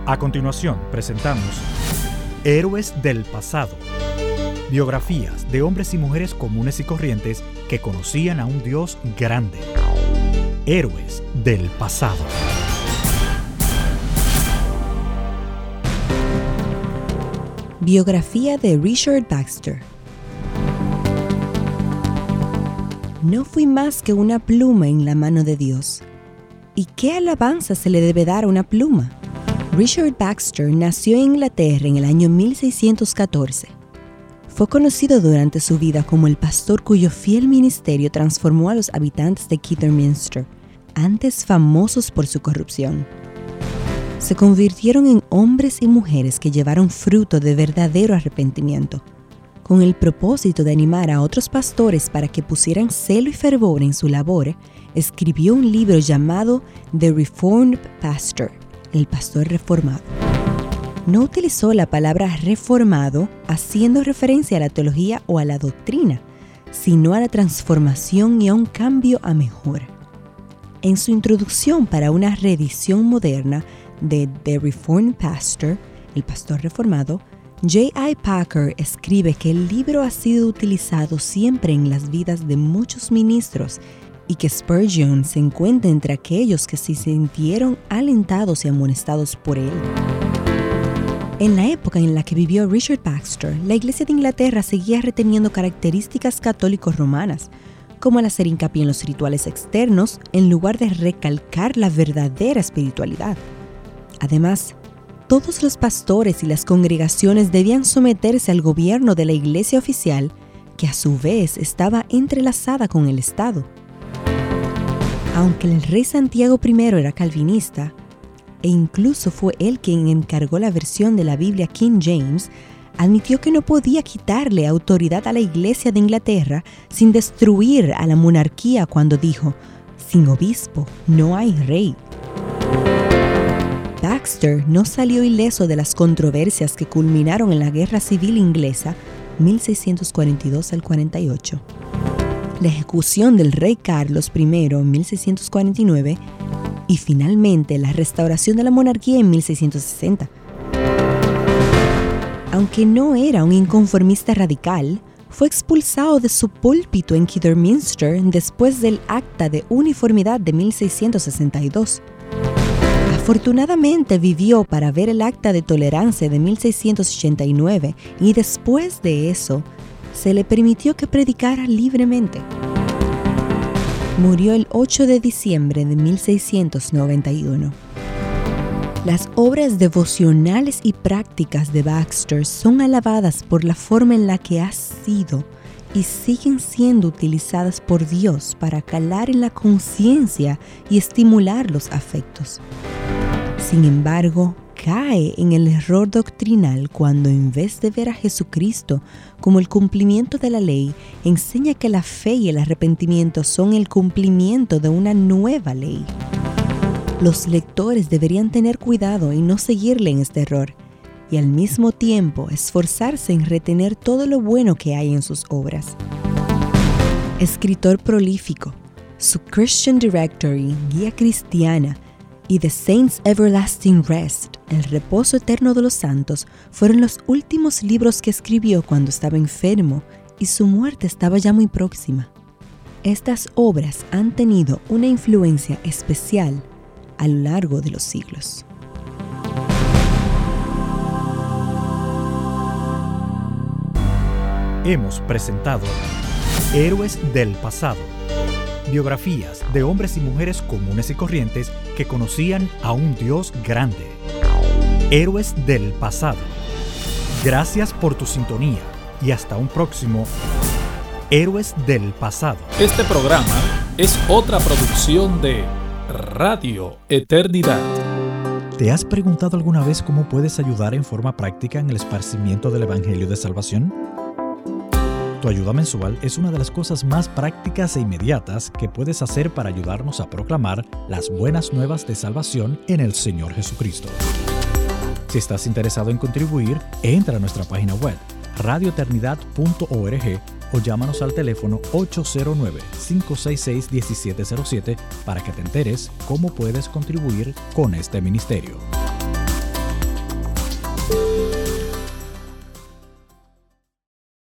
A continuación, presentamos Héroes del Pasado. Biografías de hombres y mujeres comunes y corrientes que conocían a un Dios grande. Héroes del Pasado. Biografía de Richard Baxter. No fui más que una pluma en la mano de Dios. ¿Y qué alabanza se le debe dar a una pluma? Richard Baxter nació en Inglaterra en el año 1614. Fue conocido durante su vida como el pastor cuyo fiel ministerio transformó a los habitantes de Kidderminster, antes famosos por su corrupción. Se convirtieron en hombres y mujeres que llevaron fruto de verdadero arrepentimiento, con el propósito de animar a otros pastores para que pusieran celo y fervor en su labor. Escribió un libro llamado The Reformed Pastor, el pastor reformado. No utilizó la palabra reformado haciendo referencia a la teología o a la doctrina, sino a la transformación y a un cambio a mejor. En su introducción para una reedición moderna de The Reformed Pastor, el pastor reformado, J.I. Packer escribe que el libro ha sido utilizado siempre en las vidas de muchos ministros y que Spurgeon se encuentra entre aquellos que se sintieron alentados y amonestados por él. En la época en la que vivió Richard Baxter, la Iglesia de Inglaterra seguía reteniendo características católicos romanas, como el hacer hincapié en los rituales externos en lugar de recalcar la verdadera espiritualidad. Además, todos los pastores y las congregaciones debían someterse al gobierno de la Iglesia oficial, que a su vez estaba entrelazada con el Estado. Aunque el rey Santiago I era calvinista, e incluso fue él quien encargó la versión de la Biblia King James, admitió que no podía quitarle autoridad a la Iglesia de Inglaterra sin destruir a la monarquía cuando dijo: sin obispo no hay rey. Baxter no salió ileso de las controversias que culminaron en la Guerra Civil Inglesa, 1642 al 48. La ejecución del rey Carlos I en 1649 y finalmente la restauración de la monarquía en 1660. Aunque no era un inconformista radical, fue expulsado de su púlpito en Kidderminster después del Acta de Uniformidad de 1662. Afortunadamente vivió para ver el Acta de Tolerancia de 1689 y después de eso, se le permitió que predicara libremente. Murió el 8 de diciembre de 1691. Las obras devocionales y prácticas de Baxter son alabadas por la forma en la que han sido y siguen siendo utilizadas por Dios para calar en la conciencia y estimular los afectos. Sin embargo, cae en el error doctrinal cuando en vez de ver a Jesucristo como el cumplimiento de la ley, enseña que la fe y el arrepentimiento son el cumplimiento de una nueva ley. Los lectores deberían tener cuidado y no seguirle en este error, y al mismo tiempo esforzarse en retener todo lo bueno que hay en sus obras. Escritor prolífico, su Christian Directory, Guía Cristiana, y The Saints' Everlasting Rest, El Reposo Eterno de los Santos, fueron los últimos libros que escribió cuando estaba enfermo y su muerte estaba ya muy próxima. Estas obras han tenido una influencia especial a lo largo de los siglos. Hemos presentado Héroes del Pasado. Biografías de hombres y mujeres comunes y corrientes que conocían a un Dios grande. Héroes del Pasado. Gracias por tu sintonía y hasta un próximo Héroes del Pasado. Este programa es otra producción de Radio Eternidad. ¿Te has preguntado alguna vez cómo puedes ayudar en forma práctica en el esparcimiento del Evangelio de Salvación? Tu ayuda mensual es una de las cosas más prácticas e inmediatas que puedes hacer para ayudarnos a proclamar las buenas nuevas de salvación en el Señor Jesucristo. Si estás interesado en contribuir, entra a nuestra página web radioeternidad.org o llámanos al teléfono 809-566-1707 para que te enteres cómo puedes contribuir con este ministerio.